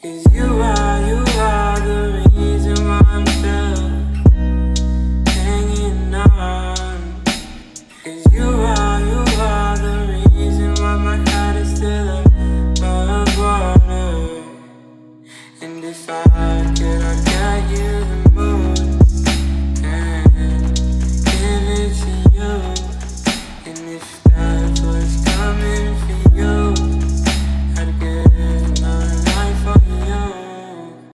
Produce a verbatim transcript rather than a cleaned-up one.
Cause you are, you are the reason why I'm still hanging on. Cause you are, you are the reason why my heart is still above water. And if I